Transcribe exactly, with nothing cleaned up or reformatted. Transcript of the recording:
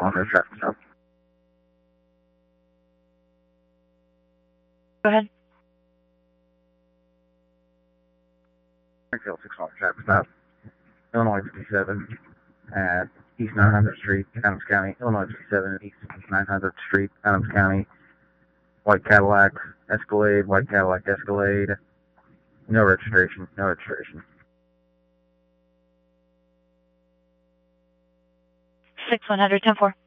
one hundred traffic stop. Go ahead. Springfield six one traffic stop. Illinois fifty-seven at East nine hundredth Street, Adams County. Illinois fifty-seven at East nine hundredth Street, Adams County. White Cadillac Escalade, white Cadillac Escalade. No registration, no registration. six one hundred, ten four.